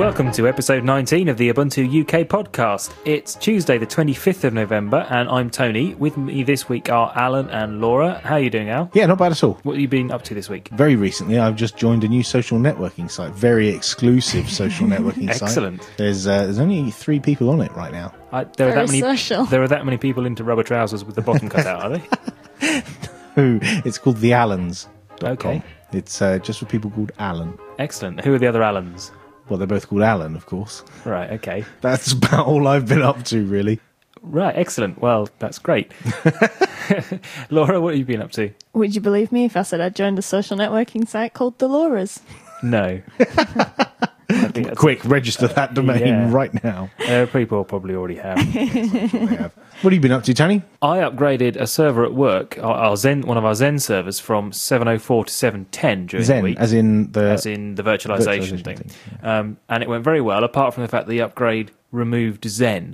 Welcome to episode 19 of the Ubuntu UK podcast. It's Tuesday the 25th of November and I'm Tony. With me this week are Alan and Laura. How are you doing, Al? Yeah, not bad at all. What have you been up to this week? Very recently, I've just joined a new social networking site. Very exclusive social networking site. Excellent. There's only 3 people on it right now. There are social. There are that many people into rubber trousers with the bottom cut out, are they? It's called the Allens. Okay. It's just for people called Alan. Excellent. Who are the other Allens? Well, they're both called Alan, of course. Right, okay. That's about all I've been up to, really. Right, excellent. Well, that's great. Laura, what have you been up to? Would you believe me if I said I joined a social networking site called The Laura's? No. I think that's- Quick, register that domain yeah. right now. People probably already have. They have. What have you been up to, Tony? I upgraded a server at work, one of our Zen servers, from 704 to 710 during the Zen, week. as in the Virtualization thing. And it went very well, apart from the fact the upgrade removed Zen.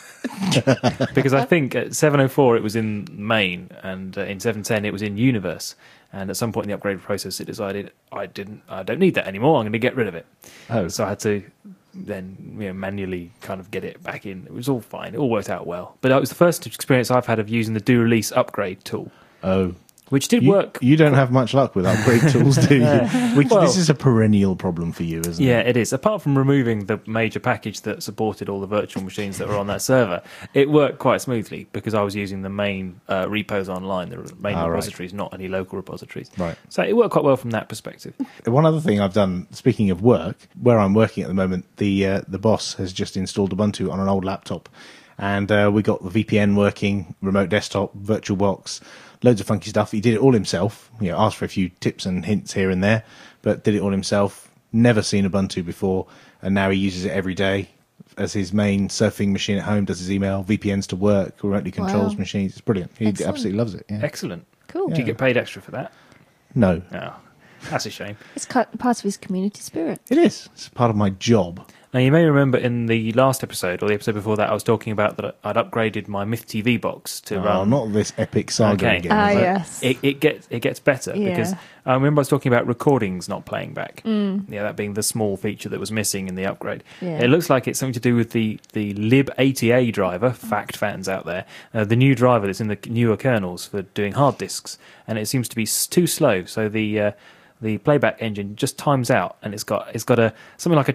Because I think at 704 it was in main, and in 710 it was in universe. And at some point in the upgrade process, it decided I don't need that anymore. I'm going to get rid of it. Oh. So I had to then manually kind of get it back in. It was all fine. It all worked out well. But that was the first experience I've had of using the do release upgrade tool, Oh. which did work. You don't have much luck with upgrade tools, do you? This is a perennial problem for you, isn't it? Yeah, it is. Apart from removing the major package that supported all the virtual machines that were on that server, it worked quite smoothly because I was using the main repos online, the main repositories, not any local repositories. Right. So it worked quite well from that perspective. One other thing I've done, speaking of work, where I'm working at the moment, the boss has just installed Ubuntu on an old laptop, and we got the VPN working, remote desktop, VirtualBox, loads of funky stuff. He did it all himself. Asked for a few tips and hints here and there, but did it all himself. Never seen Ubuntu before, and now he uses it every day as his main surfing machine at home. Does his email, VPNs to work, remotely controls machines. It's brilliant. He Excellent. absolutely loves it. Yeah. Excellent. Cool. Do you get paid extra for that? No, No. That's a shame. It's part of his community spirit. it is. It's part of my job. Now, you may remember in the last episode, or the episode before that, I was talking about that I'd upgraded my Myth TV box to Oh, run. not this epic saga Okay. again. Ah, is it? yes. It gets better Yeah. because I remember I was talking about recordings not playing back. Yeah, that being the small feature that was missing in the upgrade. Yeah. It looks like it's something to do with the lib80a driver. Fact fans out there, the new driver that's in the newer kernels for doing hard disks, and it seems to be too slow. So the playback engine just times out, and it's got something like a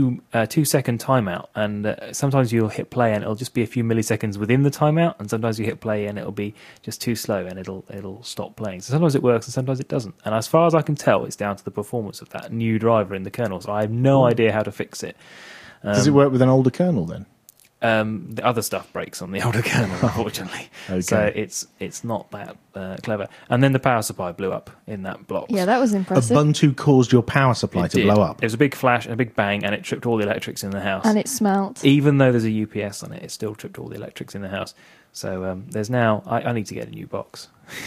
2 second timeout, and sometimes you'll hit play and it'll just be a few milliseconds within the timeout, and sometimes you hit play and it'll be just too slow and it'll stop playing. So sometimes it works and sometimes it doesn't. And as far as I can tell, it's down to the performance of that new driver in the kernel. So I have no idea how to fix it. Does it work with an older kernel then? The other stuff breaks on the older kernel, unfortunately. Okay. So it's not that clever. And then the power supply blew up in that block. Yeah, that was impressive. Ubuntu caused your power supply to Did. blow up. It was a big flash and a big bang, and it tripped all the electrics in the house. And it smelt. Even though there's a UPS on it, it still tripped all the electrics in the house. So there's now... I need to get a new box.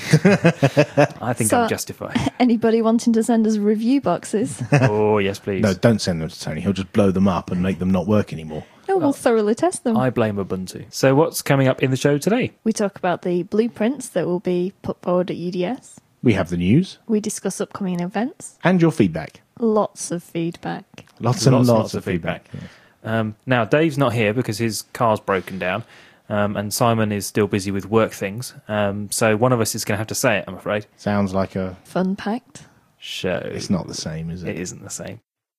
I think I'm justified. Anybody wanting to send us review boxes? Oh, yes, please. No, don't send them to Tony. He'll just blow them up and make them not work anymore. No, we'll thoroughly test them. I blame Ubuntu. So what's coming up in the show today? We talk about the blueprints that will be put forward at UDS. We have the news We discuss upcoming events. and your feedback. Lots of feedback. Lots and lots of feedback. Yeah. Now, Dave's not here because his car's broken down, and Simon is still busy with work things. So one of us is going to have to say it, I'm afraid. Sounds like a... Fun packed. Show. It's not the same, is It it? isn't the same.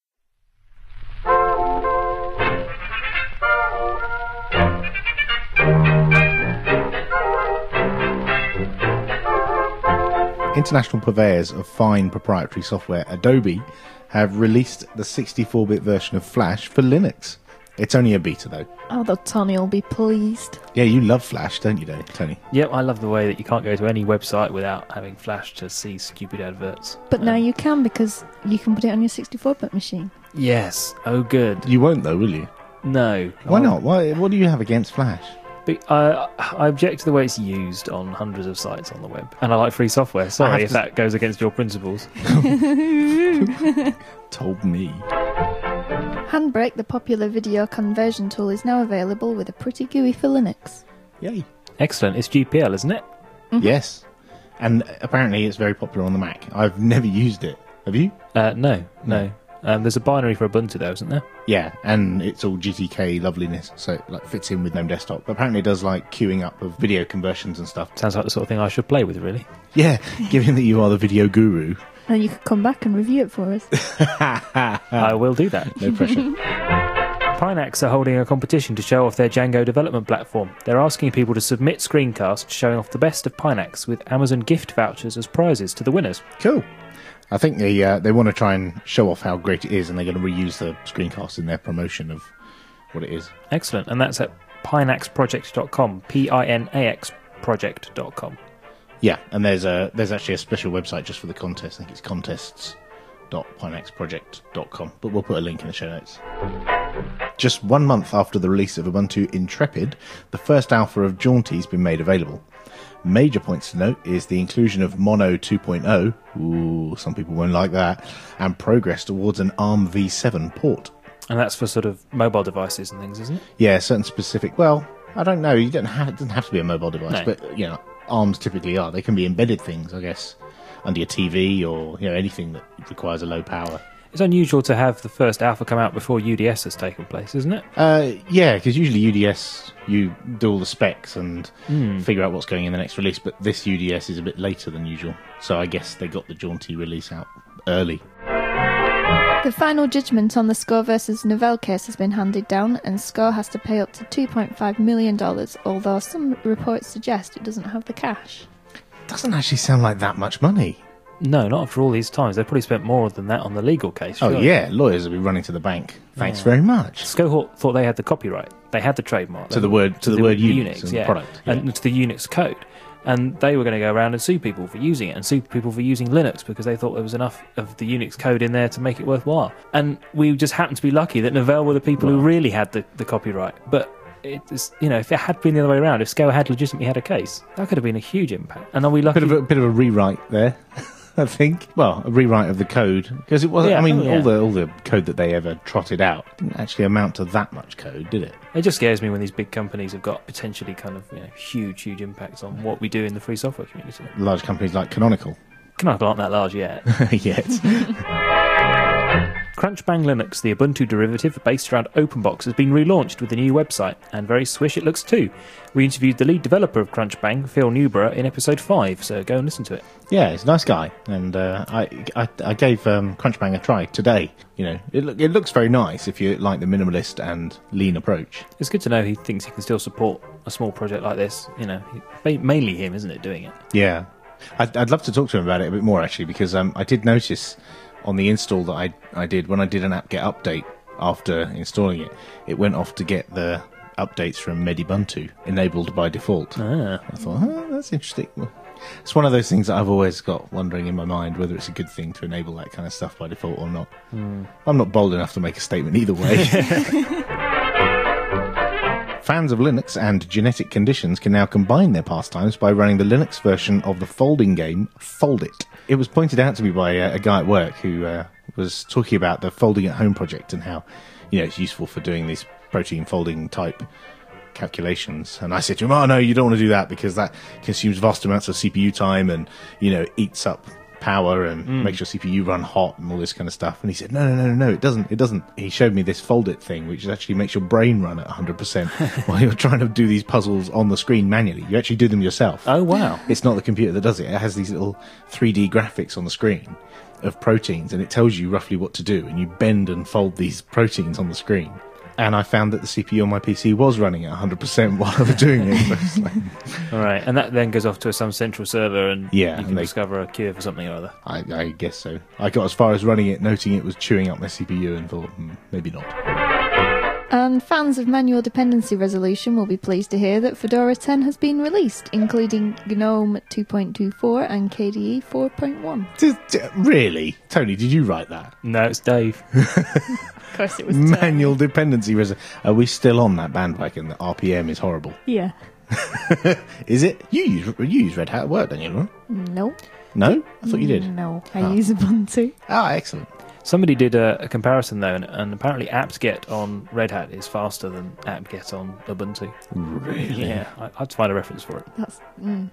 International purveyors of fine proprietary software, Adobe, have released the 64-bit version of Flash for Linux. It's only a beta, though. Oh, the Tony will be pleased. Yeah, you love Flash, don't you, Tony? Yep, I love the way that you can't go to any website without having Flash to see stupid adverts. But now you can, because you can put it on your 64-bit machine. Yes. Oh, good. You won't, though, will you? No. Why not? What do you have against Flash? I object to the way it's used on hundreds of sites on the web. And I like free software. Sorry if that goes against your principles. Told me. Handbrake, the popular video conversion tool, is now available with a pretty GUI for Linux. Yay. Excellent. It's GPL, isn't it? Yes. And apparently it's very popular on the Mac. I've never used it. Have you? No. There's a binary for Ubuntu though, isn't there? Yeah, and it's all GTK loveliness, so it like fits in with GNOME Desktop. But apparently it does like queuing up of video conversions and stuff. Sounds like the sort of thing I should play with, really. Yeah, given that you are the video guru. And you could come back and review it for us. I will do that. No pressure. Pinax are holding a competition to show off their Django development platform. They're asking people to submit screencasts showing off the best of Pinax with Amazon gift vouchers as prizes to the winners. Cool. I think they want to try and show off how great it is, and they're going to reuse the screencast in their promotion of what it is. Excellent. And that's at pinaxproject.com, Pinax project.com. Yeah, and there's actually a special website just for the contest. I think it's contests.pinaxproject.com, but we'll put a link in the show notes. Just 1 month after the release of Ubuntu Intrepid, the first alpha of Jaunty has been made available. Major points to note is the inclusion of Mono 2.0, ooh, some people won't like that, and progress towards an ARM v7 port. And that's for sort of mobile devices and things, isn't it? Yeah, certain specific, well, I don't know, it doesn't have to be a mobile device, No. but, you know, ARMs typically are. They can be embedded things, I guess, under your TV or, you know, anything that requires a low power. It's unusual to have the first alpha come out before UDS has taken place, isn't it? Yeah, because usually UDS, you do all the specs and figure out what's going in the next release, but this UDS is a bit later than usual. So I guess they got the Jaunty release out early. The final judgment on the SCORE versus Novell case has been handed down, and SCORE has to pay up to $2.5 million, although some reports suggest it doesn't have the cash. Doesn't actually sound like that much money. No, not after all these times. They've probably spent more than that on the legal case. Oh, surely. yeah, lawyers will be running to the bank. Thanks very much. Scohort thought they had the copyright. They had the trademark. To the word Unix and the yeah. product. Yeah. And to the Unix code. And they were going to go around and sue people for using it and sue people for using Linux because they thought there was enough of the Unix code in there to make it worthwhile. And we just happened to be lucky that Novell were the people who really had the copyright. But it's, you know, if it had been the other way around, if SCOHO had legitimately had a case, that could have been a huge impact. And are we lucky? Bit of a rewrite there. I think. Well, a rewrite of the code, because it wasn't. Yeah, I mean, yeah. all the code that they ever trotted out didn't actually amount to that much code, did it? It just scares me when these big companies have got potentially kind of, you know, huge impacts on what we do in the free software community. Large companies like Canonical. Canonical aren't that large yet. Yet. Crunchbang Linux, the Ubuntu derivative based around OpenBox, has been relaunched with a new website, and very swish it looks too. We interviewed the lead developer of Crunchbang, Phil Newborough, in episode 5, so go and listen to it. Yeah, he's a nice guy, and I gave Crunchbang a try today. You know, it looks very nice if you like the minimalist and lean approach. It's good to know he thinks he can still support a small project like this. You know, mainly him, isn't it, doing it? Yeah, I'd love to talk to him about it a bit more actually, because I did notice on the install that I did when I did an apt-get update after installing it, it went off to get the updates from Medibuntu enabled by default. I thought, that's interesting. Well, it's one of those things that I've always got wondering in my mind whether it's a good thing to enable that kind of stuff by default or not. I'm not bold enough to make a statement either way. Fans of Linux and genetic conditions can now combine their pastimes by running the Linux version of the folding game Fold It. It was pointed out to me by a guy at work who was talking about the Folding at Home project and how, you know, it's useful for doing these protein folding type calculations. And I said to him, oh no, you don't want to do that because that consumes vast amounts of CPU time and, you know, eats up power and makes your CPU run hot and all this kind of stuff. And he said, no, it doesn't. He showed me this Fold It thing, which actually makes your brain run at 100% while you're trying to do these puzzles on the screen manually. You actually do them yourself. Oh, wow. It's not the computer that does it. It has these little 3D graphics on the screen of proteins, and it tells you roughly what to do, and you bend and fold these proteins on the screen. And I found that the CPU on my PC was running at 100% while I was doing it. So it's like, All right, and that then goes off to some central server and Yeah, you can and they- discover a cure for something or other. I guess so. I got as far as running it, noting it was chewing up my CPU, and thought, maybe not. And fans of manual dependency resolution will be pleased to hear that Fedora 10 has been released, including GNOME 2.24 and KDE 4.1. Really? Tony, did you write that? No, it's Dave. Of course it was Manual dependency Are we still on that bandwagon that RPM is horrible? Yeah. Is it? You use Red Hat at work, don't you, Laura? No. No? I thought you did. No, I use Ubuntu. Ah, excellent. Somebody did a comparison though, and apparently apt-get on Red Hat is faster than apt-get on Ubuntu. Really? Yeah, I had to find a reference for it. That's...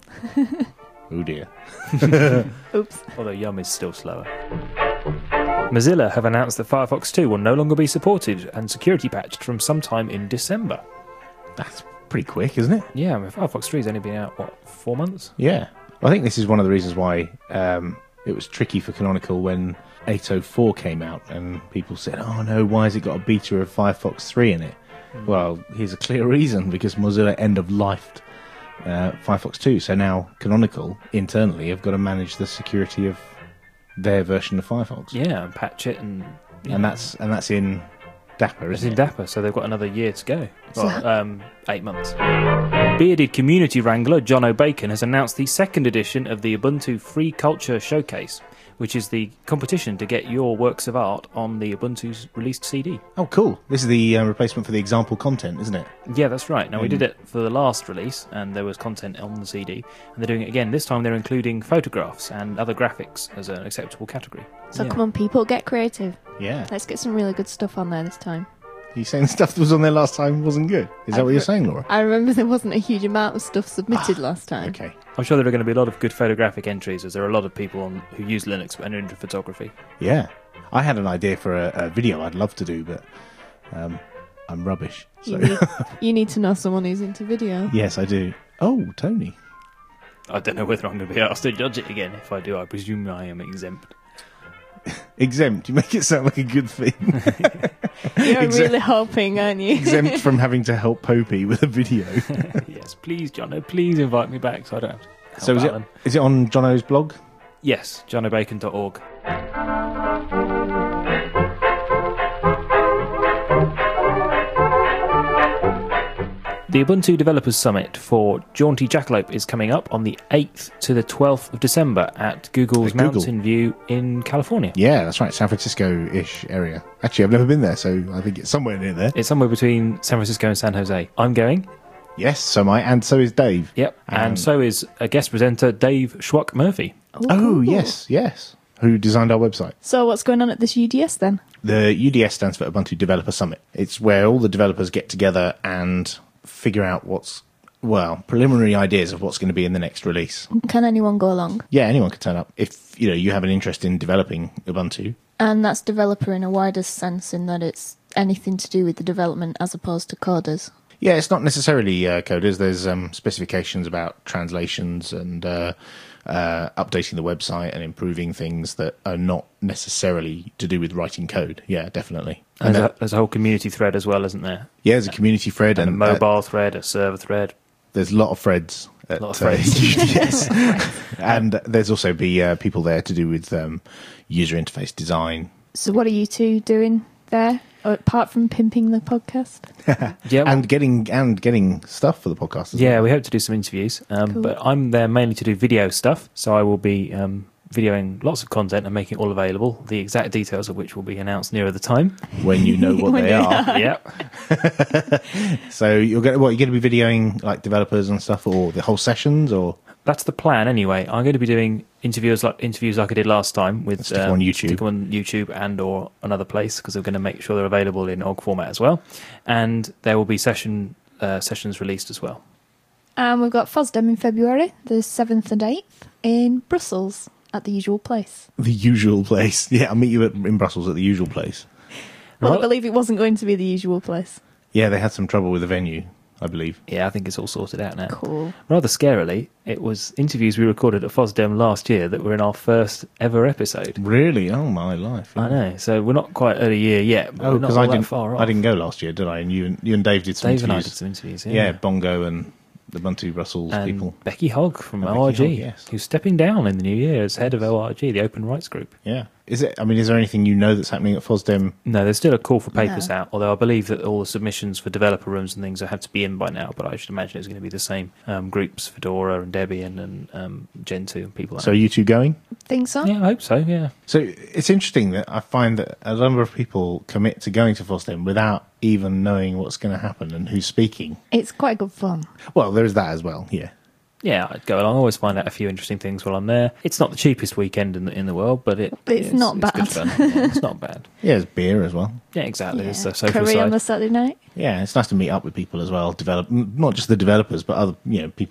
Oh dear. Oops. Although Yum is still slower. Mozilla have announced that Firefox 2 will no longer be supported and security patched from sometime in December. That's pretty quick, isn't it? Yeah, I mean, Firefox 3 has only been out, 4 months? Yeah. I think this is one of the reasons why it was tricky for Canonical when 804 came out and people said, oh no, why has it got a beta of Firefox 3 in it? Well, here's a clear reason, because Mozilla end-of-lifed Firefox 2, so now Canonical, internally, have got to manage the security of their version of Firefox. Yeah, and patch it and that's in Dapper, it's isn't in it? Dapper, so they've got another year to go. Well, 8 months. Bearded community wrangler John O'Bacon has announced the second edition of the Ubuntu Free Culture Showcase, which is the competition to get your works of art on the Ubuntu's released CD. Oh, cool. This is the replacement for the example content, isn't it? Yeah, that's right. Now, we did it for the last release, and there was content on the CD, and they're doing it again. This time they're including photographs and other graphics as an acceptable category. So Yeah. come on, people, get creative. Yeah. Let's get some really good stuff on there this time. Are you saying the stuff that was on there last time wasn't good? Is that what you're saying, Laura? I remember there wasn't a huge amount of stuff submitted last time. Okay. I'm sure there are going to be a lot of good photographic entries, as there are a lot of people who use Linux and are into photography. Yeah. I had an idea for a video I'd love to do, but I'm rubbish. So. You need to know someone who's into video. Yes, I do. Oh, Tony. I don't know whether I'm going to be asked to judge it again. If I do, I presume I am exempt. Exempt. You make it sound like a good thing. You're really hoping, aren't you? Exempt from having to help Popey with a video. Yes, please, Jono, please invite me back so I don't have to help So Alan. is it on Jono's blog? Yes, jonobacon.org. The Ubuntu Developers Summit for Jaunty Jackalope is coming up on the 8th to the 12th of December at Google's At Google. Mountain View in California. Yeah, that's right. San Francisco-ish area. Actually, I've never been there, so I think it's somewhere near there. It's somewhere between San Francisco and San Jose. I'm going. Yes, so am I, and so is Dave. Yep. And so is a guest presenter, Dave Schwuck Murphy. Oh, cool. yes. Who designed our website. So what's going on at this UDS then? The UDS stands for Ubuntu Developer Summit. It's where all the developers get together and figure out preliminary ideas of what's going to be in the next release. Can anyone go along? Yeah, anyone can turn up. If you have an interest in developing Ubuntu. And that's developer in a wider sense, in that it's anything to do with the development as opposed to coders. Yeah, it's not necessarily coders. There's specifications about translations and updating the website and improving things that are not necessarily to do with writing code. Yeah, definitely. And There's a whole community thread as well, isn't there? yeah, there's a community thread And a mobile thread, a server thread. there's a lot of threads. At, Lot of threads. yes. And there's also people there to do with user interface design. So what are you two doing there, apart from pimping the podcast? Yeah, well, And getting stuff for the podcast as yeah, well. we hope to do some interviews, Cool. but I'm there mainly to do video stuff, so I will be videoing lots of content and making it all available, the exact details of which will be announced nearer the time. When you know what When they you are. Yep. So you're going to be videoing like developers and stuff, or the whole sessions, or That's the plan anyway. I'm going to be doing interviews like I did last time with Stick them on YouTube. stick them on YouTube and or another place, because we're going to make sure they're available in OGG format as well, and there will be sessions released as well. And we've got FOSDEM in February, the 7th and 8th, in Brussels, at the usual place. the usual place. Yeah, I'll meet you in Brussels at the usual place. Well, Right. I believe it wasn't going to be the usual place. Yeah, they had some trouble with the venue, I believe. Yeah, I think it's all sorted out now. Cool. Rather scarily, it was interviews we recorded at FOSDEM last year that were in our first ever episode. Really? Oh my life! I know, so we're not quite at a year yet, but Oh, we're not because all I that didn't. far off. I didn't go last year, did I? And you and Dave did some Dave and I interviews. did some interviews, Yeah, Bongo and the Ubuntu Brussels and people. Becky Hogg from And Becky ORG, Hogg, yes. who's stepping down in the new year as head of ORG, the Open Rights Group. Yeah. Is there anything you know that's happening at FOSDEM? No, there's still a call for papers No. out, although I believe that all the submissions for developer rooms and things have to be in by now, but I should imagine it's going to be the same groups, Fedora and Debian and Gentoo and people like So are you two going? Think so? that. Yeah, I hope so, yeah. So it's interesting that I find that a number of people commit to going to FOSDEM without even knowing what's going to happen and who's speaking. It's quite good fun. Well, there is that as well. Yeah. Yeah, I'd go along. I always find out a few interesting things while I'm there. It's not the cheapest weekend in the world, but It's not good bad. fun. Yeah, it's not bad. Yeah, there's beer as well. Yeah, exactly. Yeah. It's the social Curry on side. the Saturday night. Yeah, it's nice to meet up with people as well. Not just the developers, but other people you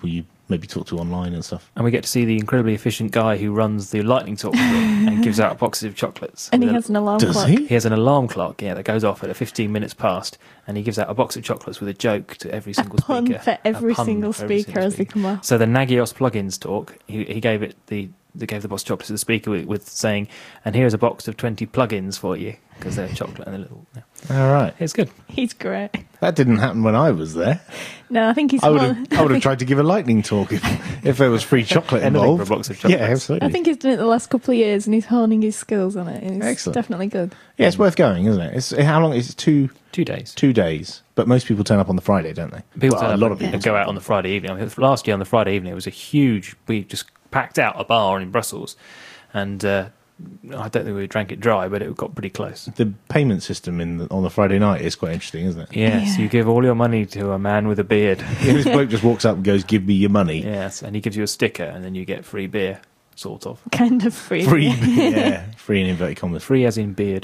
maybe talk to online and stuff. And we get to see the incredibly efficient guy who runs the lightning talk and gives out boxes of chocolates. And he has an alarm Does clock. he? He has an alarm clock, that goes off at 15 minutes past, and he gives out a box of chocolates with a joke to every single Pun speaker. for every A pun single for every speaker as they come off. So the Nagios plugins talk, he gave it they gave the box of chocolates to the speaker with saying, "And here's a box of 20 plugins for you," because they're chocolate and they're little. Yeah. All right. It's good. He's great. That didn't happen when I was there. No, I think he's I would more- have tried to give a lightning talk if there was free chocolate Anything involved. for a box of chocolates. Yeah, absolutely. I think he's done it the last couple of years and he's honing his skills on it. It's Excellent. definitely good. Yeah, it's worth going, isn't it? How long is it? 2 2 days. 2 days. But most people turn up on the Friday, don't they? People Well, turn a up lot and of people go out on the Friday evening. I mean, last year on the Friday evening, it was a huge. We just packed out a bar in Brussels, and I don't think we drank it dry, but it got pretty close. The payment system on the Friday night is quite interesting, isn't it? Yes, Yeah. you give all your money to a man with a beard. Yeah, this bloke just walks up and goes, "Give me your money." Yes, and he gives you a sticker, and then you get free beer, sort of. Kind of free. Free, yeah, free in inverted commas. Free as in beard.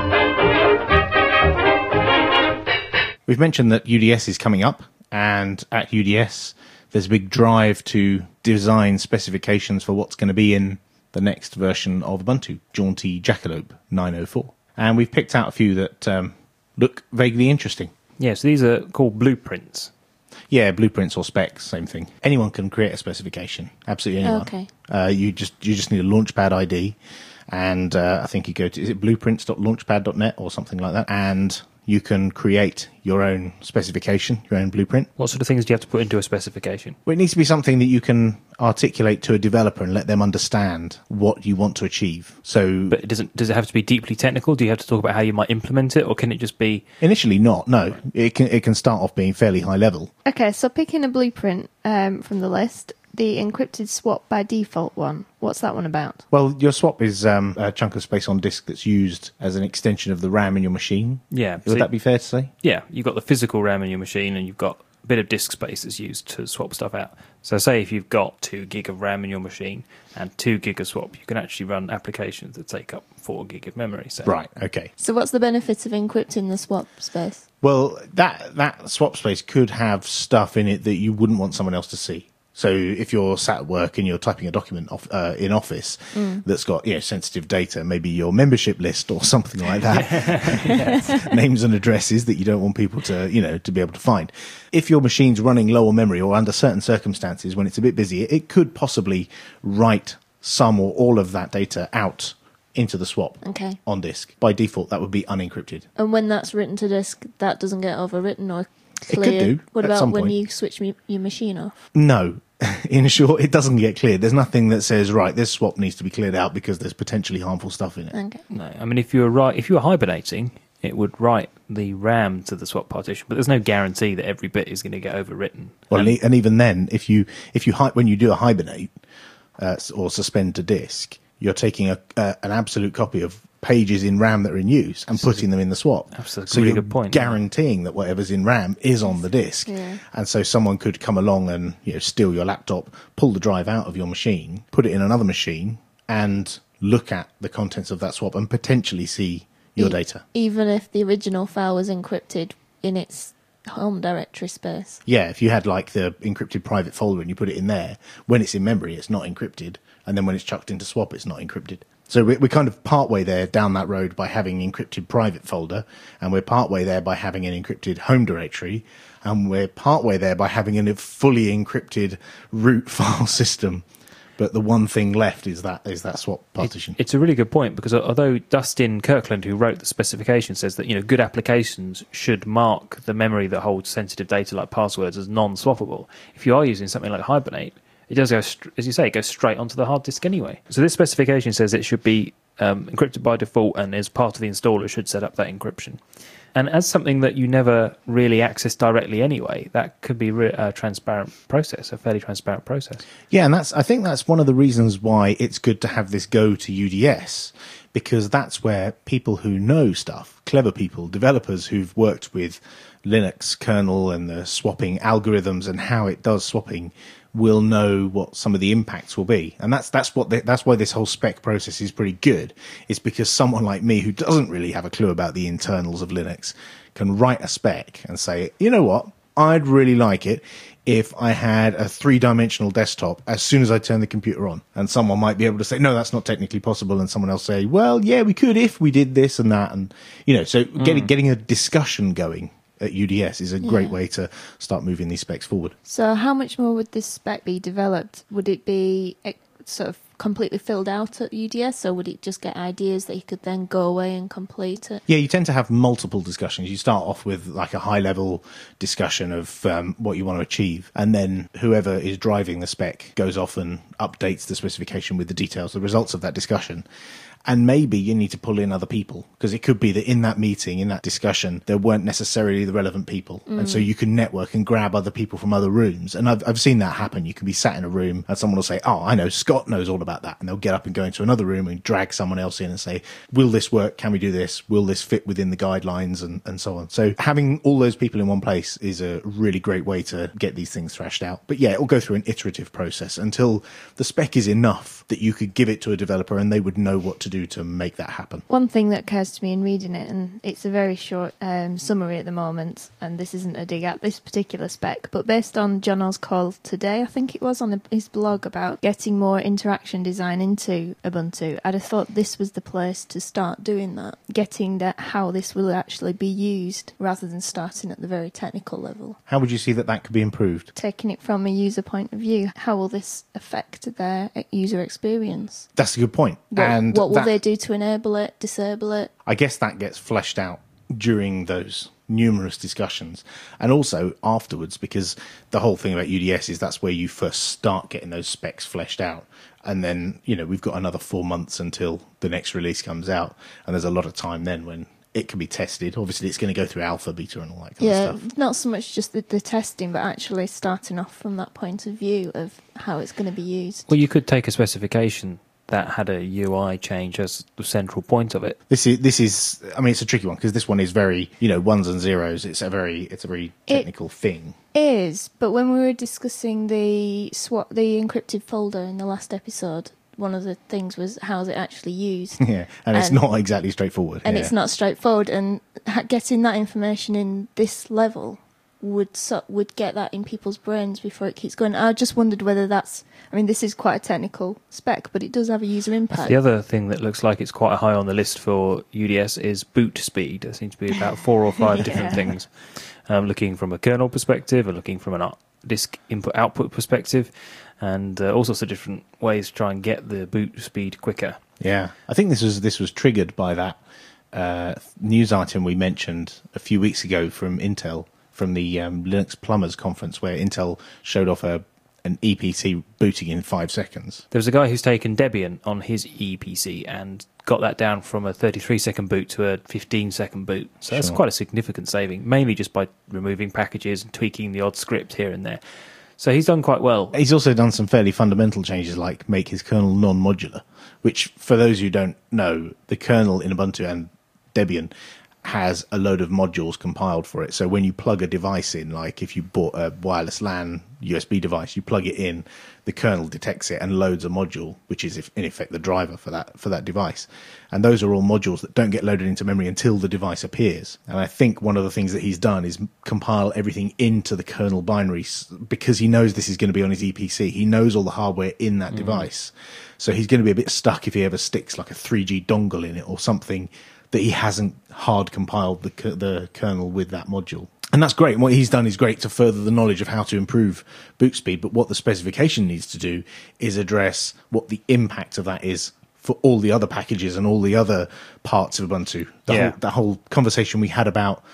We've mentioned that UDS is coming up, and at UDS, there's a big drive to design specifications for what's going to be in the next version of Ubuntu, Jaunty Jackalope 904. And we've picked out a few that look vaguely interesting. Yeah, so these are called blueprints. Yeah, blueprints or specs, same thing. Anyone can create a specification. Absolutely anyone. Okay. You just need a Launchpad ID, and I think you go to, is it blueprints.launchpad.net or something like that, and you can create your own specification, your own blueprint. What sort of things do you have to put into a specification? Well, it needs to be something that you can articulate to a developer and let them understand what you want to achieve. So But does it have to be deeply technical? Do you have to talk about how you might implement it, or can it just be... initially not, no. It can start off being fairly high level. Okay, so picking a blueprint from the list, the encrypted swap by default one. What's that one about? Well, your swap is a chunk of space on disk that's used as an extension of the RAM in your machine. Yeah. Would that be fair to say? Yeah, you've got the physical RAM in your machine, and you've got a bit of disk space that's used to swap stuff out. So say if you've got 2 gig of RAM in your machine and 2 gig of swap, you can actually run applications that take up 4 gig of memory. So Right, okay. So what's the benefit of encrypting the swap space? Well, that swap space could have stuff in it that you wouldn't want someone else to see. So if you're sat at work and you're typing a document in Office that's got sensitive data, maybe your membership list or something like that, names and addresses that you don't want people to to be able to find. If your machine's running low on memory or under certain circumstances when it's a bit busy, it could possibly write some or all of that data out into the swap Okay. on disk. By default, that would be unencrypted. And when that's written to disk, that doesn't get overwritten or It could cleared? do, What at about some when point. you switch your machine off? No. In short, it doesn't get cleared. There's nothing that says, right, this swap needs to be cleared out because there's potentially harmful stuff in it. Okay. no, I mean if you were hibernating, it would write the RAM to the swap partition, but there's no guarantee that every bit is going to get overwritten. Well, and even then, when you do a hibernate or suspend to disk, you're taking an absolute copy of pages in RAM that are in use and putting them in the swap. Absolutely, So really you're good point. guaranteeing that whatever's in RAM is on the disk. Yeah. And so someone could come along and steal your laptop, pull the drive out of your machine, put it in another machine, and look at the contents of that swap and potentially see your data. Even if the original file was encrypted in its home directory space. Yeah, if you had like the encrypted private folder and you put it in there, when it's in memory, it's not encrypted. And then when it's chucked into swap, it's not encrypted. So we're kind of partway there down that road by having encrypted private folder, and we're partway there by having an encrypted home directory, and we're partway there by having a fully encrypted root file system. But the one thing left is that swap partition. It's a really good point, because although Dustin Kirkland, who wrote the specification, says that good applications should mark the memory that holds sensitive data like passwords as non-swappable, if you are using something like Hibernate, it does go, as you say, it goes straight onto the hard disk anyway. So this specification says it should be encrypted by default, and as part of the installer should set up that encryption. And as something that you never really access directly anyway, that could be a transparent process, a fairly transparent process. Yeah, and I think that's one of the reasons why it's good to have this go to UDS, because that's where people who know stuff, clever people, developers who've worked with Linux kernel and the swapping algorithms and how it does swapping, will know what some of the impacts will be. And that's why this whole spec process is pretty good. It's because someone like me who doesn't really have a clue about the internals of Linux can write a spec and say, you know what, I'd really like it if I had a 3-dimensional desktop as soon as I turn the computer on. And someone might be able to say, no, that's not technically possible. And someone else say, well, yeah, we could if we did this and that. And, so getting a discussion going at UDS is a great way to start moving these specs forward. So how much more would this spec be developed? Would it be sort of completely filled out at UDS, or would it just get ideas that you could then go away and complete it? Yeah, you tend to have multiple discussions. You start off with like a high-level discussion of what you want to achieve, and then whoever is driving the spec goes off and updates the specification with the details, the results of that discussion. And maybe you need to pull in other people, because it could be that in that meeting, in that discussion, there weren't necessarily the relevant people. And so you can network and grab other people from other rooms. And I've seen that happen. You can be sat in a room and someone will say, oh, I know, Scott knows all about that. And they'll get up and go into another room and drag someone else in and say, will this work? Can we do this? Will this fit within the guidelines? And so on. So having all those people in one place is a really great way to get these things thrashed out. But yeah, it'll go through an iterative process until the spec is enough that you could give it to a developer and they would know what to do to make that happen. One thing that occurs to me in reading it, and it's a very short summary at the moment, and this isn't a dig at this particular spec, but based on Jono's call today, I think it was, on his blog about getting more interaction design into Ubuntu, I'd have thought this was the place to start doing that, getting that how this will actually be used rather than starting at the very technical level. How would you see that could be improved? Taking it from a user point of view, how will this affect their user experience? That's a good point. What will they do to enable it, disable it? I guess that gets fleshed out during those numerous discussions, and also afterwards, because the whole thing about UDS is that's where you first start getting those specs fleshed out. And then, we've got another 4 months until the next release comes out, and there's a lot of time then when it can be tested. Obviously, it's going to go through alpha, beta, and all that kind of stuff. Not so much just the testing, but actually starting off from that point of view of how it's going to be used. Well, you could take a specification that had a UI change as the central point of it. This is. I mean, it's a tricky one because this one is very, ones and zeros. It's a very technical thing. Is, but when we were discussing the encrypted folder in the last episode, one of the things was how's it actually used. Yeah, and it's not exactly straightforward. And it's not straightforward, and getting that information in this level would get that in people's brains before it keeps going. I just wondered whether that's... I mean, this is quite a technical spec, but it does have a user impact. The other thing that looks like it's quite high on the list for UDS is boot speed. There seems to be about 4 or 5 different things. Looking from a kernel perspective, or looking from an disk input-output perspective, and all sorts of different ways to try and get the boot speed quicker. Yeah, I think this was triggered by that news item we mentioned a few weeks ago from Intel, from the Linux Plumbers conference, where Intel showed off an EPC booting in 5 seconds. There was a guy who's taken Debian on his EPC and got that down from a 33-second boot to a 15-second boot. So that's quite a significant saving, mainly just by removing packages and tweaking the odd script here and there. So he's done quite well. He's also done some fairly fundamental changes, like make his kernel non-modular, which, for those who don't know, the kernel in Ubuntu and Debian has a load of modules compiled for it. So when you plug a device in, like if you bought a wireless LAN USB device, you plug it in, the kernel detects it and loads a module, which is in effect the driver for that device. And those are all modules that don't get loaded into memory until the device appears. And I think one of the things that he's done is compile everything into the kernel binary, because he knows this is going to be on his EPC. He knows all the hardware in that device. So he's going to be a bit stuck if he ever sticks like a 3G dongle in it or something that he hasn't hard compiled the kernel with that module. And that's great. And what he's done is great to further the knowledge of how to improve boot speed. But what the specification needs to do is address what the impact of that is for all the other packages and all the other parts of Ubuntu. The whole conversation we had about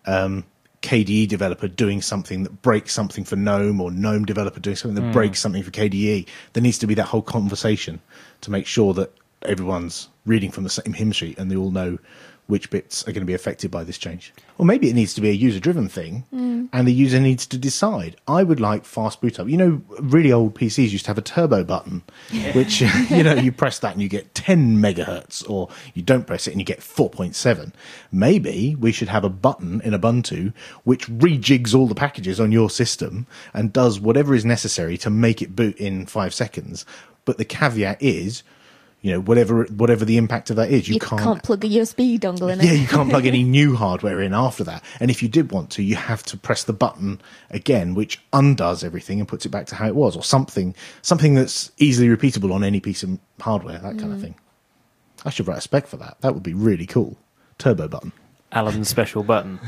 KDE developer doing something that breaks something for GNOME, or GNOME developer doing something that breaks something for KDE. There needs to be that whole conversation to make sure that everyone's reading from the same hymn sheet and they all know which bits are going to be affected by this change. Or maybe it needs to be a user-driven thing, and the user needs to decide. I would like fast boot up. Really old PCs used to have a turbo button, which, you press that and you get 10 megahertz, or you don't press it and you get 4.7. Maybe we should have a button in Ubuntu which rejigs all the packages on your system and does whatever is necessary to make it boot in 5 seconds. But the caveat is, whatever the impact of that is. You can't plug a USB dongle in it. Yeah, you can't plug any new hardware in after that. And if you did want to, you have to press the button again, which undoes everything and puts it back to how it was, or something that's easily repeatable on any piece of hardware, that kind of thing. I should write a spec for that. That would be really cool. Turbo button. Alan's special button.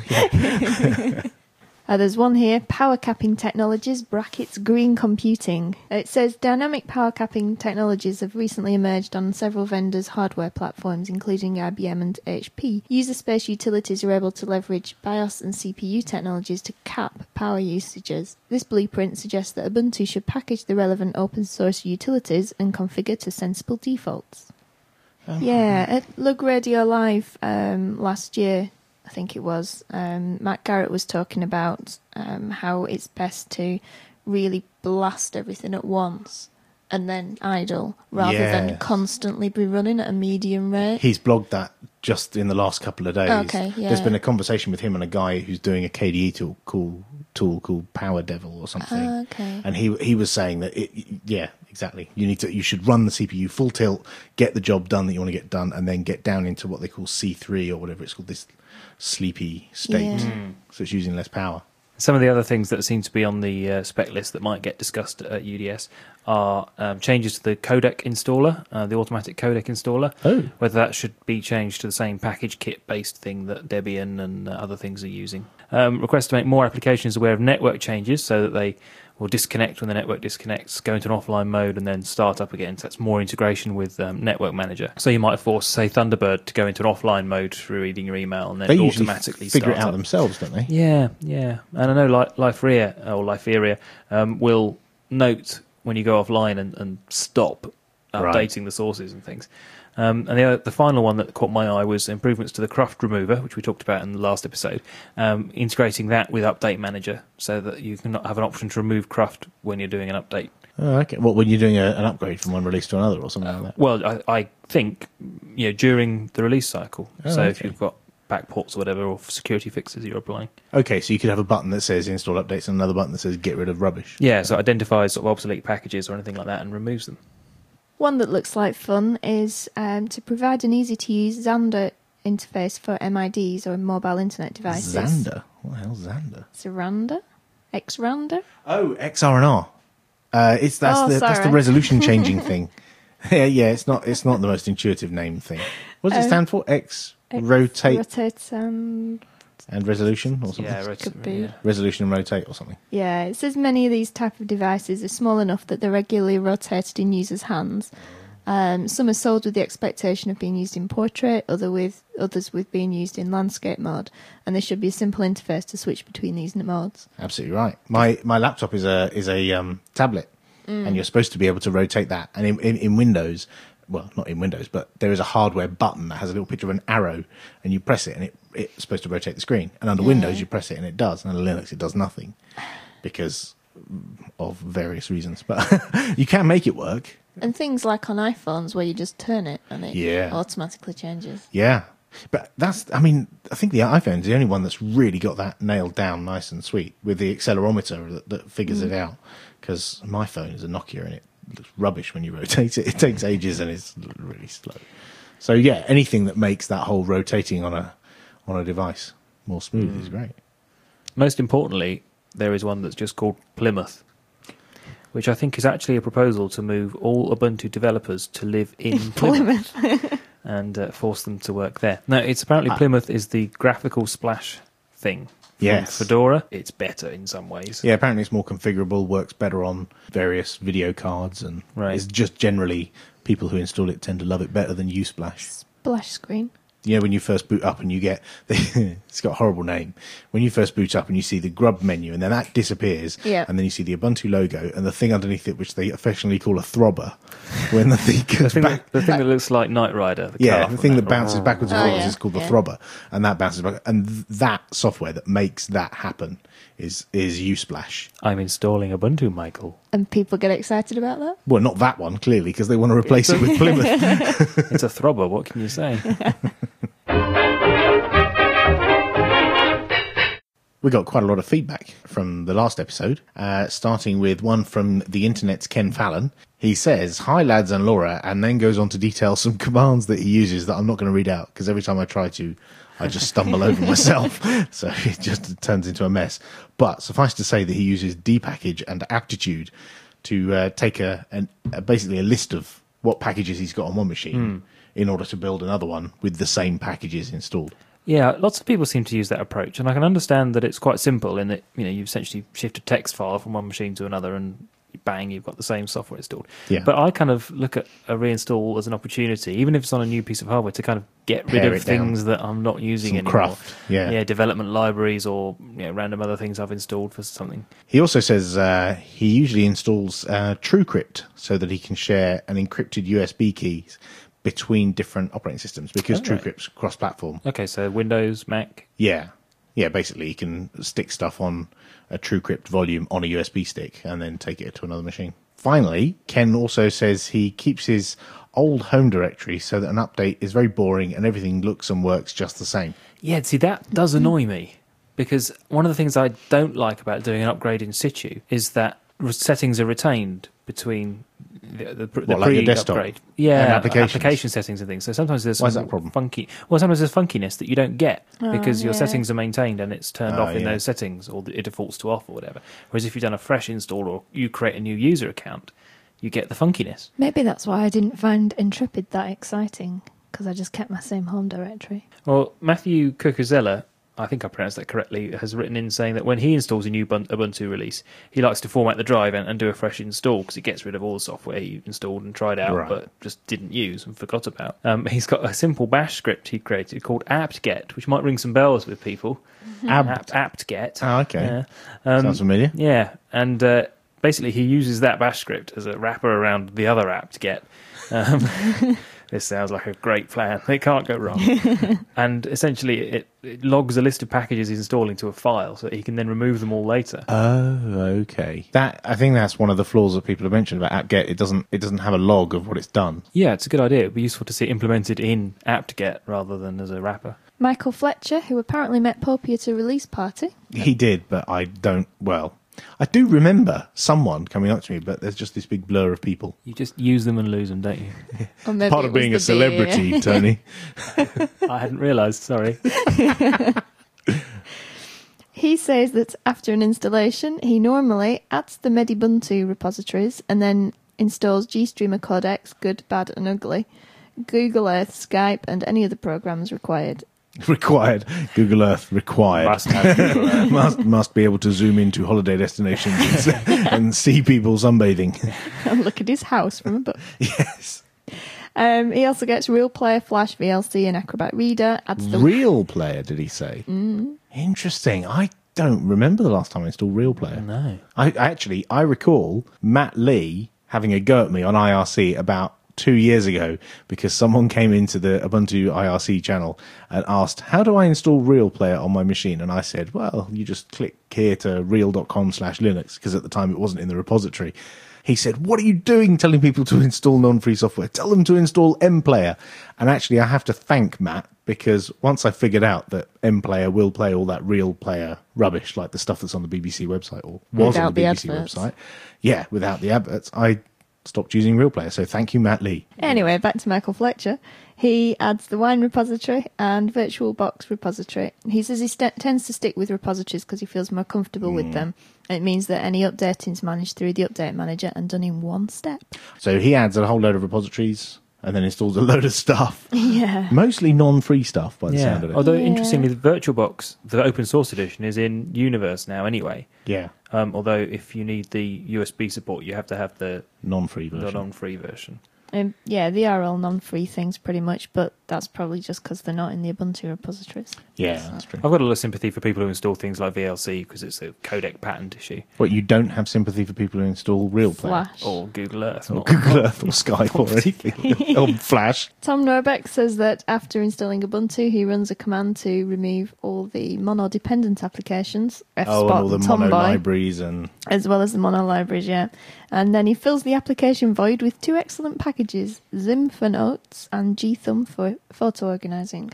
There's one here, power capping technologies, brackets, green computing. It says dynamic power capping technologies have recently emerged on several vendors' hardware platforms, including IBM and HP. User space utilities are able to leverage BIOS and CPU technologies to cap power usages. This blueprint suggests that Ubuntu should package the relevant open source utilities and configure to sensible defaults. At Lug Radio Live last year, I think it was, Matt Garrett was talking about how it's best to really blast everything at once and then idle rather than constantly be running at a medium rate. He's blogged that just in the last couple of days. Okay, yeah. There's been a conversation with him and a guy who's doing a KDE tool called Power Devil or something. Okay. And he was saying that exactly. You should run the CPU full tilt, get the job done that you want to get done, and then get down into what they call C3 or whatever it's called, this sleepy state. So it's using less power. Some of the other things that seem to be on the spec list that might get discussed at UDS are changes to the codec installer, the automatic codec installer. Whether that should be changed to the same package kit-based thing that Debian and other things are using. Request to make more applications aware of network changes so that they will disconnect when the network disconnects, go into an offline mode, and then start up again. So that's more integration with Network Manager. So you might force, say, Thunderbird to go into an offline mode through reading your email, and then they automatically figure start it out up themselves, don't they? Yeah. And I know Liferia will note when you go offline and stop updating the sources and things. And the final one that caught my eye was improvements to the cruft remover, which we talked about in the last episode, integrating that with Update Manager so that you can have an option to remove cruft when you're doing an update. Oh, okay. What, when you're doing an upgrade from one release to another or something like that? Well, I think during the release cycle. If you've got back ports or whatever, or security fixes you're applying. Okay, so you could have a button that says install updates and another button that says get rid of rubbish. Yeah, so it identifies sort of obsolete packages or anything like that and removes them. One that looks like fun is to provide an easy-to-use Xander interface for MIDs or mobile internet devices. Xander? What the hell's Xander? Xander? Xrander? Oh, XR&R. That's the resolution changing thing. Yeah, it's not the most intuitive name thing. What does it stand for? Rotate and resolution or something? Yeah, could be. Resolution and rotate or something. Yeah, it says many of these type of devices are small enough that they're regularly rotated in users' hands. Some are sold with the expectation of being used in portrait, others with being used in landscape mode, and there should be a simple interface to switch between these modes. Absolutely right. My laptop is a tablet, and you're supposed to be able to rotate that. And in Windows, well, not in Windows, but there is a hardware button that has a little picture of an arrow, and you press it, and it's supposed to rotate the screen. And under Windows, you press it, and it does. And under Linux, it does nothing because of various reasons. But you can make it work. And things like on iPhones where you just turn it and it automatically changes. Yeah. But I think the iPhone's the only one that's really got that nailed down nice and sweet with the accelerometer that figures it out. Because my phone is a Nokia and it looks rubbish when you rotate it. It takes ages and it's really slow. So yeah, anything that makes that whole rotating on a device more smooth is great. Most importantly, there is one that's just called Plymouth, which I think is actually a proposal to move all Ubuntu developers to live in Plymouth and force them to work there. Now, it's apparently Plymouth is the graphical splash thing. Yes. Fedora, it's better in some ways. Yeah, apparently it's more configurable, works better on various video cards, and it's just generally people who install it tend to love it better than Usplash. Splash screen. You know, when you first boot up and you get it's got a horrible name. When you first boot up and you see the grub menu and then that disappears, and then you see the Ubuntu logo and the thing underneath it, which they affectionately call a throbber, when the thing goes back. The thing that looks like Knight Rider. The thing that bounces backwards and forwards is called the throbber, and that bounces back. And that software that makes that happen is Usplash. I'm installing Ubuntu, Michael. And people get excited about that? Well, not that one, clearly, because they want to replace it with Plymouth. It's a throbber, what can you say? We got quite a lot of feedback from the last episode, starting with one from the internet's Ken Fallon. He says, "Hi lads and Laura," and then goes on to detail some commands that he uses that I'm not going to read out, because every time I try to, I just stumble over myself. So it just turns into a mess. But suffice to say that he uses dpackage and aptitude to take basically a list of what packages he's got on one machine in order to build another one with the same packages installed. Yeah, lots of people seem to use that approach, and I can understand that it's quite simple in that, you know, you essentially shift a text file from one machine to another and bang, you've got the same software installed. Yeah. But I kind of look at a reinstall as an opportunity, even if it's on a new piece of hardware, to kind of get rid Pare of it down. things that I'm not using Some anymore. craft, yeah. Development libraries or random other things I've installed for something. He also says he usually installs TrueCrypt so that he can share an encrypted USB keys between different operating systems, because TrueCrypt's cross-platform. Okay, so Windows, Mac. Yeah, basically you can stick stuff on a TrueCrypt volume on a USB stick and then take it to another machine. Finally, Ken also says he keeps his old home directory so that an update is very boring and everything looks and works just the same. Yeah, see, that does annoy me, because one of the things I don't like about doing an upgrade in situ is that settings are retained between the like your desktop? pre-upgrade. Yeah, And application settings and things. So sometimes there's Why is some that a problem? sometimes there's funkiness that you don't get because your yeah. settings are maintained and it's turned off in yeah. those settings, or it defaults to off or whatever. Whereas if you've done a fresh install or you create a new user account, you get the funkiness. Maybe that's why I didn't find Intrepid that exciting, because I just kept my same home directory. Well, Matthew Cucuzzella, I think I pronounced that correctly, has written in saying that when he installs a new Ubuntu release, he likes to format the drive and do a fresh install, because it gets rid of all the software he installed and tried out, Right. but just didn't use and forgot about. He's got a simple bash script he created called apt-get, which might ring some bells with people. Apt-get. Oh, okay. Yeah. Sounds familiar. Yeah, and basically he uses that bash script as a wrapper around the other apt-get. This sounds like a great plan. It can't go wrong. And essentially it logs a list of packages he's installing to a file so that he can then remove them all later. Oh, okay. I think that's one of the flaws that people have mentioned about apt-get. It doesn't have a log of what it's done. Yeah, it's a good idea. It would be useful to see it implemented in apt-get rather than as a wrapper. Michael Fletcher, who apparently met Poppy at a release party. He did, but I do remember someone coming up to me, but there's just this big blur of people. You just use them and lose them, don't you? Or maybe Part it of was being the a celebrity, beer. Tony. I hadn't realised, sorry. He says that after an installation, he normally adds the Medibuntu repositories and then installs GStreamer codecs, good, bad and ugly, Google Earth, Skype and any other programs required. Required. Google Earth required. Must have Google Earth. must be able to zoom into holiday destinations and see people sunbathing. And look at his house from above. Yes. He also gets Real Player, Flash, VLC and Acrobat Reader. Adds the Real Player, did he say? Interesting. I don't remember the last time I installed Real Player. No. I recall Matt Lee having a go at me on IRC about 2 years ago because someone came into the Ubuntu IRC channel and asked, how do I install Real Player on my machine? And I said, well, you just click here to real.com/Linux, because at the time it wasn't in the repository. He said, what are you doing telling people to install non-free software? Tell them to install MPlayer. And actually, I have to thank Matt, because once I figured out that MPlayer will play all that Real Player rubbish, like the stuff that's on the BBC website, or was Without on the the BBC adverts. website. Yeah, without the adverts. I stopped using Real Player, so thank you, Matt Lee. Anyway, back to Michael Fletcher. He adds the Wine repository and VirtualBox repository. He says he tends to stick with repositories because he feels more comfortable with them. And it means that any updating is managed through the Update Manager and done in one step. So he adds a whole load of repositories and then installs a load of stuff. Yeah. Mostly non-free stuff, by the sound of it. Although, Yeah. interestingly, the VirtualBox, the open source edition, is in Universe now anyway. Yeah, Although, if you need the USB support, you have to have the non-free version. non-free version. Yeah, they are all non-free things pretty much, but that's probably just because they're not in the Ubuntu repositories. Yeah, that's true. I've got a lot of sympathy for people who install things like VLC because it's a codec patent issue, What, you don't have sympathy for people who install Real Player? Flash. or Google Earth. Or not- Google Earth or Skype or anything. Or Flash. Tom Norbeck says that after installing Ubuntu, he runs a command to remove all the mono-dependent applications, And Fspot all the and mono Tomboy, libraries and... as well as the mono libraries, yeah. And then he fills the application void with two excellent packages, Zim for notes and gthumb for photo organising.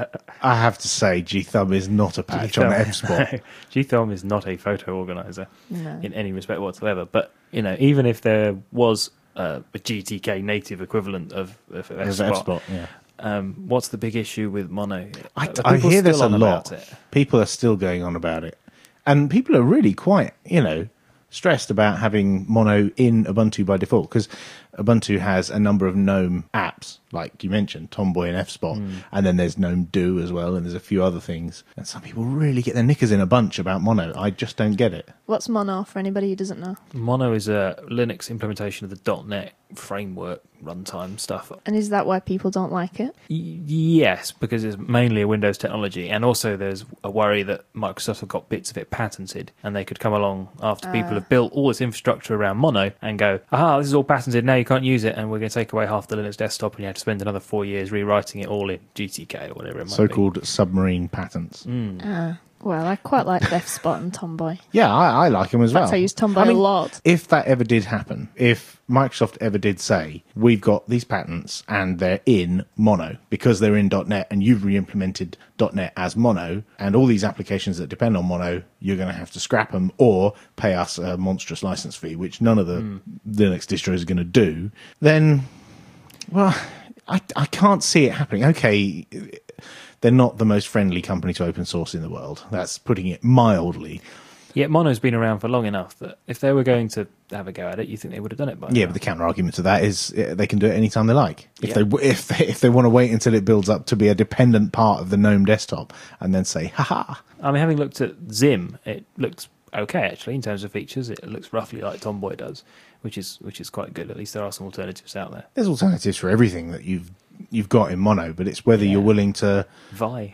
I have to say, G-Thumb is not a patch on F-Spot. G-Thumb is not a photo organizer No. in any respect whatsoever. But, even if there was a GTK native equivalent of There's F-Spot, F-Spot, yeah. what's the big issue with mono? I Are people hear this still a on lot. about it? People are still going on about it. And people are really quite, stressed about having mono in Ubuntu by default, because Ubuntu has a number of GNOME apps, like you mentioned, Tomboy and F-Spot, and then there's GNOME Do as well, and there's a few other things. And some people really get their knickers in a bunch about mono. I just don't get it. What's Mono for anybody who doesn't know? Mono is a Linux implementation of the .NET framework runtime stuff. And is that why people don't like it? Yes, because it's mainly a Windows technology, and also there's a worry that Microsoft have got bits of it patented, and they could come along after people have built all this infrastructure around Mono and go, aha, this is all patented, now you can't use it, and we're going to take away half the Linux desktop, and you have to spend another 4 years rewriting it all in GTK or whatever it might be. So-called submarine patents. Well, I quite like F-Spot and Tomboy. Yeah, I like them as In fact, well. I use Tomboy a lot. If that ever did happen, if Microsoft ever did say, we've got these patents and they're in Mono because they're in .NET and you've re-implemented .NET as Mono, and all these applications that depend on Mono, you're going to have to scrap them or pay us a monstrous license fee, which none of the Linux distros are going to do, then, well, I can't see it happening. Okay, they're not the most friendly company to open source in the world. That's putting it mildly. Yeah, Mono's been around for long enough that if they were going to have a go at it, you think they would have done it by Yeah, now. but the counter argument to that is they can do it anytime they like. If Yeah. if they want to wait until it builds up to be a dependent part of the GNOME desktop and then say, haha. I mean, having looked at Zim, it looks okay actually in terms of features. It looks roughly like Tomboy does, which is quite good. At least there are some alternatives out there. There's alternatives for everything that you've got in Mono, but it's whether you're willing to Vi.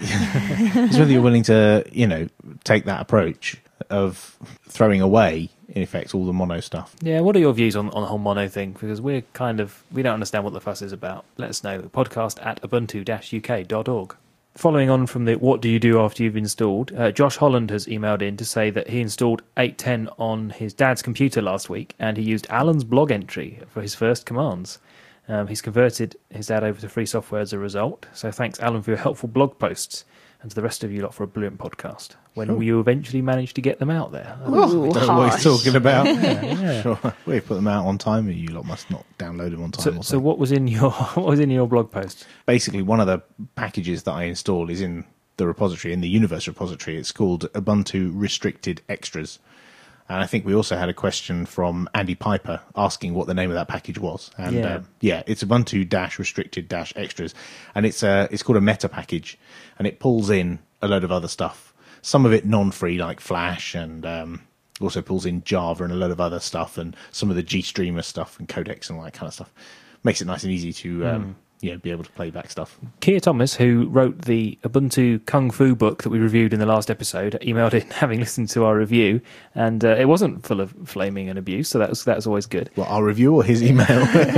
take that approach of throwing away in effect all the Mono stuff. Yeah, what are your views on the whole Mono thing? Because we don't understand what the fuss is about. Let us know. Podcast at ubuntu-uk.org. Following on from the what do you do after you've installed, Josh Holland has emailed in to say that he installed 8.10 on his dad's computer last week, and he used Alan's blog entry for his first commands. He's converted his dad over to free software as a result. So thanks, Alan, for your helpful blog posts, and to the rest of you lot for a brilliant podcast. When will you eventually manage to get them out there? I don't know what he's talking about. Yeah. Sure. We put them out on time, and you lot must not download them on time. So what was in your blog post? Basically, one of the packages that I install is in the repository, in the Universe repository. It's called Ubuntu Restricted Extras. And I think we also had a question from Andy Piper asking what the name of that package was. And it's Ubuntu-Restricted-Extras. And it's called a meta package. And it pulls in a load of other stuff. Some of it non-free, like Flash, and also pulls in Java and a load of other stuff, and some of the GStreamer stuff and codecs and all that kind of stuff. Makes it nice and easy to be able to play back stuff. Kia Thomas, who wrote the Ubuntu Kung Fu book that we reviewed in the last episode, emailed in having listened to our review, and it wasn't full of flaming and abuse, so that was always good. Well, our review or his email?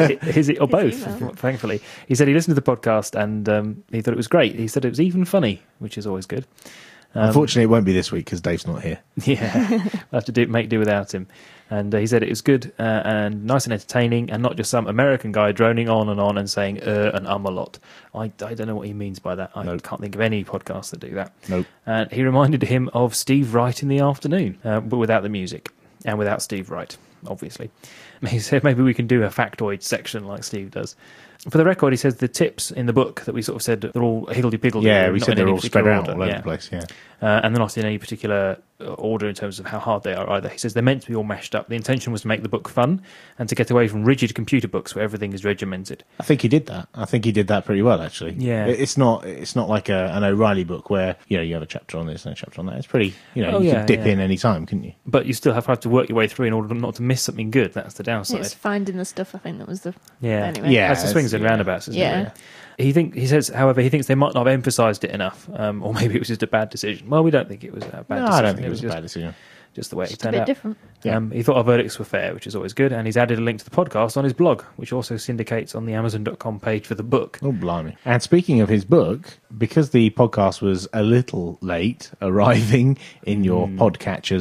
Or both, thankfully. He said he listened to the podcast and he thought it was great. He said it was even funny, which is always good. Unfortunately, it won't be this week because Dave's not here. Yeah, we'll have to make do without him. And he said it was good and nice and entertaining, and not just some American guy droning on and saying and a lot. I don't know what he means by that. I can't think of any podcasts that do that. Nope. And he reminded him of Steve Wright in the afternoon, but without the music and without Steve Wright, obviously. He said maybe we can do a factoid section like Steve does. For the record, he says the tips in the book that we sort of said they're all higgledy-piggledy. Yeah, we said they're all spread out all over the place, yeah. And they're not in any particular order in terms of how hard they are either. He says they're meant to be all mashed up. The intention was to make the book fun and to get away from rigid computer books where everything is regimented. I think he did that. I think he did that pretty well, actually. Yeah. It's not like an O'Reilly book where, you have a chapter on this and a chapter on that. It's pretty, you could dip in any time, couldn't you? But you still have to work your way through in order not to miss something good. That's the downside. It's finding the stuff, I think, that was the... Yeah. Anyway. Yeah. That's the swings and roundabouts, isn't Yeah. it? He says, however, he thinks they might not have emphasised it enough, or maybe it was just a bad decision. Well, we don't think it was a bad decision. I don't think it was a bad decision. Just the way it Just a turned bit out. different. Yeah. He thought our verdicts were fair, which is always good, and he's added a link to the podcast on his blog, which also syndicates on the Amazon.com page for the book. Oh, blimey. And speaking of his book, because the podcast was a little late arriving in your podcatchers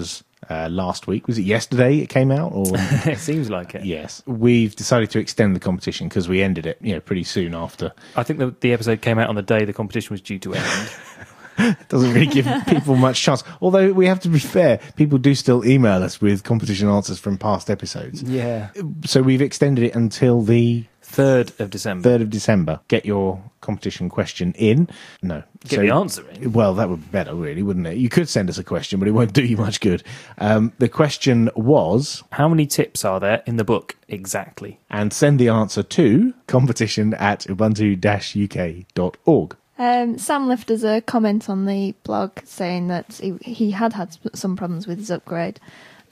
last week. Was it yesterday it came out? Or It seems like it. yes, we've decided to extend the competition because we ended it, pretty soon after. I think the episode came out on the day the competition was due to end. Doesn't really give people much chance. Although we have to be fair, people do still email us with competition answers from past episodes. Yeah. So we've extended it until the 3rd of December. 3rd of December. Get your competition question in. No. Get the answer in. Well, that would be better, really, wouldn't it? You could send us a question, but it won't do you much good. The question was... How many tips are there in the book exactly? And send the answer to competition@ubuntu-uk.org. Sam left us a comment on the blog saying that he had some problems with his upgrade.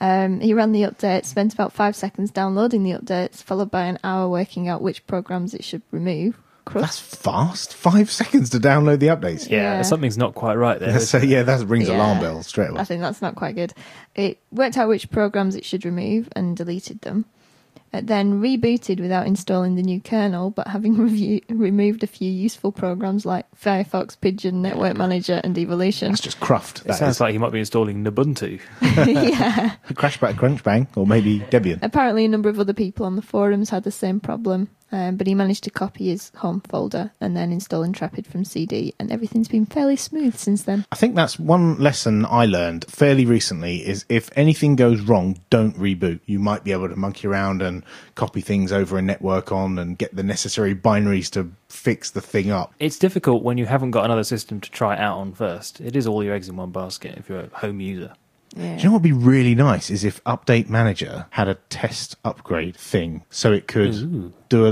He ran the update, spent about 5 seconds downloading the updates, followed by an hour working out which programs it should remove. That's fast. 5 seconds to download the updates. Yeah, something's not quite right there. So, that rings alarm bells straight away. I think that's not quite good. It worked out which programs it should remove and deleted them. It then rebooted without installing the new kernel, but having removed a few useful programs like Firefox, Pigeon, Network Manager, and Evolution. That's just cruft. It sounds like he might be installing Ubuntu. Yeah. Crashback Crunchbang, or maybe Debian. Apparently a number of other people on the forums had the same problem, but he managed to copy his home folder and then install Intrepid from CD, and everything's been fairly smooth since then. I think that's one lesson I learned fairly recently is if anything goes wrong, don't reboot. You might be able to monkey around and copy things over a network on and get the necessary binaries to fix the thing up. It's difficult when you haven't got another system to try it out on first. It is all your eggs in one basket if you're a home user. Yeah. Do you know what would be really nice is if Update Manager had a test upgrade thing, so it could do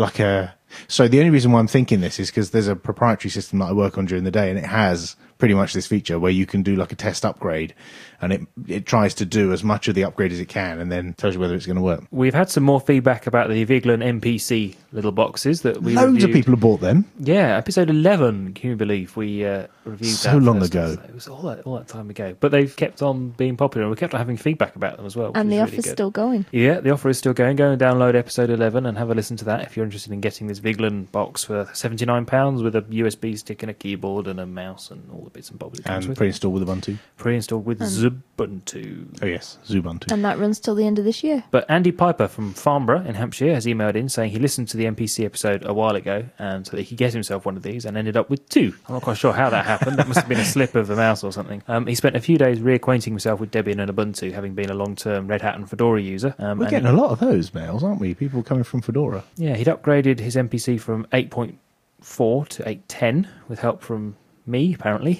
So the only reason why I'm thinking this is because there's a proprietary system that I work on during the day, and it has pretty much this feature where you can do like a test upgrade, and it tries to do as much of the upgrade as it can, and then tells you whether it's going to work. We've had some more feedback about the Viglin MPC little boxes that we Loads reviewed. of people have bought them. Yeah, episode 11, can you believe we reviewed that? So long first ago. episode. It was all that time ago. But they've kept on being popular, and we kept on having feedback about them as well. And the offer's offer's still going. Yeah, the offer is still going. Go and download episode 11 and have a listen to that if you're interested in getting this Viglin box for £79 with a USB stick and a keyboard and a mouse and all the bits and bobs it comes And with. pre-installed with Ubuntu. Pre-installed with Ubuntu. Oh yes, Ubuntu. And that runs till the end of this year. But Andy Piper from Farnborough in Hampshire has emailed in saying he listened to the MPC episode a while ago and so that he could get himself one of these and ended up with 2. I'm not quite sure how that happened. That must have been a slip of the mouse or something. He spent a few days reacquainting himself with Debian and Ubuntu, having been a long-term Red Hat and Fedora user. We're getting a lot of those mails, aren't we? People coming from Fedora. Yeah, he'd upgraded his MPC from 8.4 to 8.10 with help from me, apparently,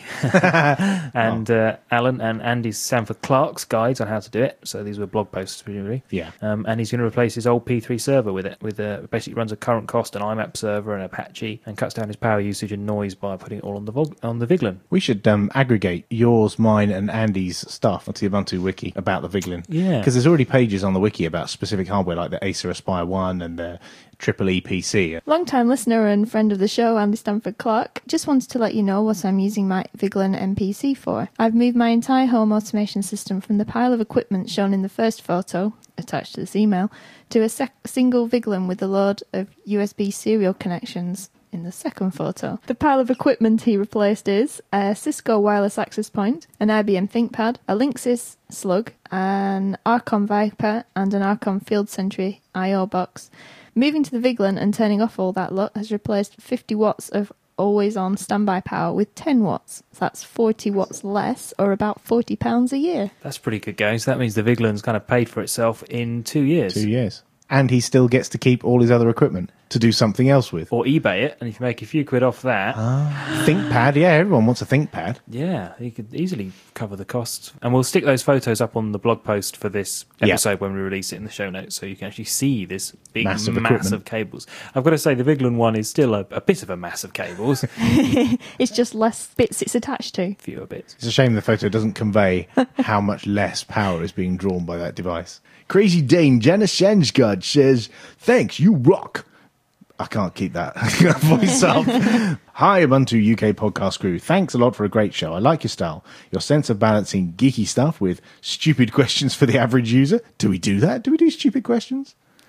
and Alan and Andy's Sanford Clark's guides on how to do it. So these were blog posts, presumably. Yeah. And he's going to replace his old P3 server with it. Basically runs a current cost, an IMAP server, and Apache, and cuts down his power usage and noise by putting it all on the Viglin. We should aggregate yours, mine, and Andy's stuff onto the Ubuntu wiki about the Viglin. Yeah. Because there's already pages on the wiki about specific hardware like the Acer Aspire 1 and the EEE PC. Long-time listener and friend of the show, Andy Stanford Clark, just wanted to let you know what I'm using my Viglin MPC for. I've moved my entire home automation system from the pile of equipment shown in the first photo, attached to this email, to a single Viglin with a load of USB serial connections in the second photo. The pile of equipment he replaced is a Cisco wireless access point, an IBM ThinkPad, a Linksys Slug, an Archon Viper, and an Archon Field Sentry I/O box. Moving to the Viglin and turning off all that lot has replaced 50 watts of always-on standby power with 10 watts. So that's 40 watts less, or about £40 a year. That's pretty good going. So that means the Viglin's kind of paid for itself in 2 years. 2 years. And he still gets to keep all his other equipment to do something else with. Or eBay it, and if you make a few quid off that... ThinkPad, yeah, everyone wants a ThinkPad. Yeah, you could easily cover the costs. And we'll stick those photos up on the blog post for this episode when we release it in the show notes, so you can actually see this big mass of cables. I've got to say, the Viglin one is still a bit of a mass of cables. It's just less bits it's attached to. Fewer bits. It's a shame the photo doesn't convey how much less power is being drawn by that device. Crazy Dane Janishenjgod says, "Thanks, you rock." I can't keep that voice up. Hi, Ubuntu UK podcast crew. Thanks a lot for a great show. I like your style. Your sense of balancing geeky stuff with stupid questions for the average user. Do we do that? Do we do stupid questions?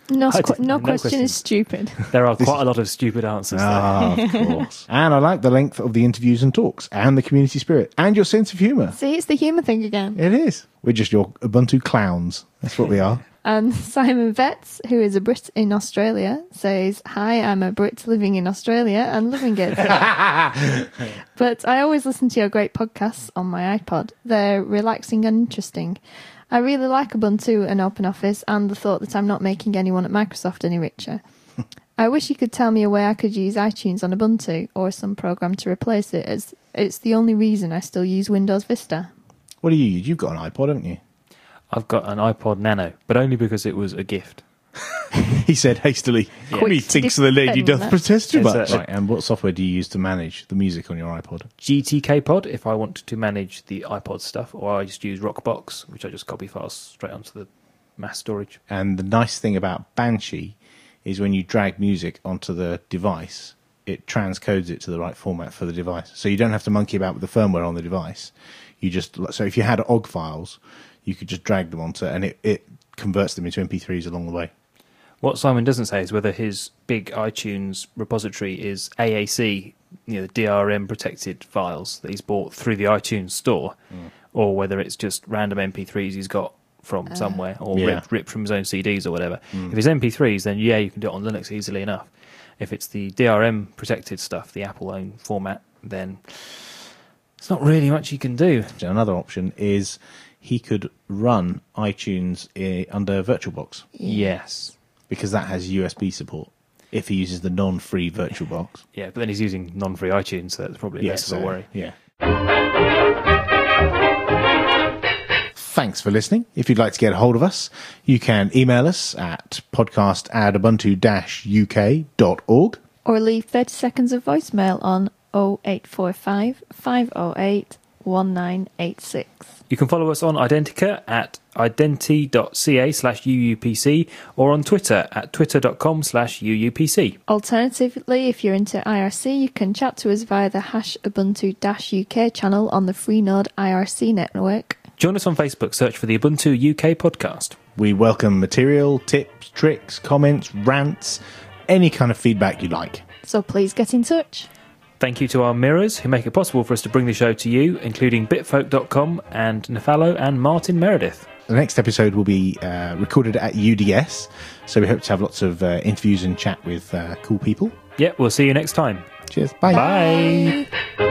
No, I didn't- no no question questions. is stupid. There are quite a lot of stupid answers there. Of course. And I like the length of the interviews and talks, and the community spirit, and your sense of humour. See, it's the humour thing again. It is. We're just your Ubuntu clowns. That's what we are. And Simon Vetts, who is a Brit in Australia, says, "Hi, I'm a Brit living in Australia and loving it. But I always listen to your great podcasts on my iPod. They're relaxing and interesting. I really like Ubuntu and OpenOffice and the thought that I'm not making anyone at Microsoft any richer. I wish you could tell me a way I could use iTunes on Ubuntu or some program to replace it, as it's the only reason I still use Windows Vista." What do you use? You've got an iPod, haven't you? I've got an iPod Nano, but only because it was a gift. He said hastily. Yeah. Methinks the lady doth defend protest too It's much. a- Right, and what software do you use to manage the music on your iPod? GTK Pod if I want to manage the iPod stuff, or I just use Rockbox, which I just copy files straight onto the mass storage. And the nice thing about Banshee is when you drag music onto the device, it transcodes it to the right format for the device. So you don't have to monkey about with the firmware on the device. You just, so if you had OGG files, you could just drag them onto, and it converts them into MP3s along the way. What Simon doesn't say is whether his big iTunes repository is AAC, the DRM protected files that he's bought through the iTunes store, or whether it's just random MP3s he's got from somewhere, or Yeah. ripped from his own CDs or whatever. If it's MP3s, then yeah, you can do it on Linux easily enough. If it's the DRM protected stuff, the Apple own format, then it's not really much you can do. Another option is he could run iTunes under VirtualBox, Yes. because that has USB support if he uses the non-free VirtualBox. Yeah, but then he's using non-free iTunes, so that's probably less of a worry. Yeah. Thanks for listening. If you'd like to get a hold of us, you can email us at podcast@ubuntu-uk.org. Or leave 30 seconds of voicemail on 0845 508 1986. You can follow us on Identica at identi.ca/UUPC or on Twitter at twitter.com/UUPC. Alternatively, if you're into IRC, you can chat to us via the #Ubuntu-UK channel on the Freenode IRC network. Join us on Facebook, search for the Ubuntu UK podcast. We welcome material, tips, tricks, comments, rants, any kind of feedback you like. So please get in touch. Thank you to our mirrors who make it possible for us to bring the show to you, including bitfolk.com and Nefalo and Martin Meredith. The next episode will be recorded at UDS, so we hope to have lots of interviews and chat with cool people. Yeah, we'll see you next time. Cheers. Bye. Bye. Bye.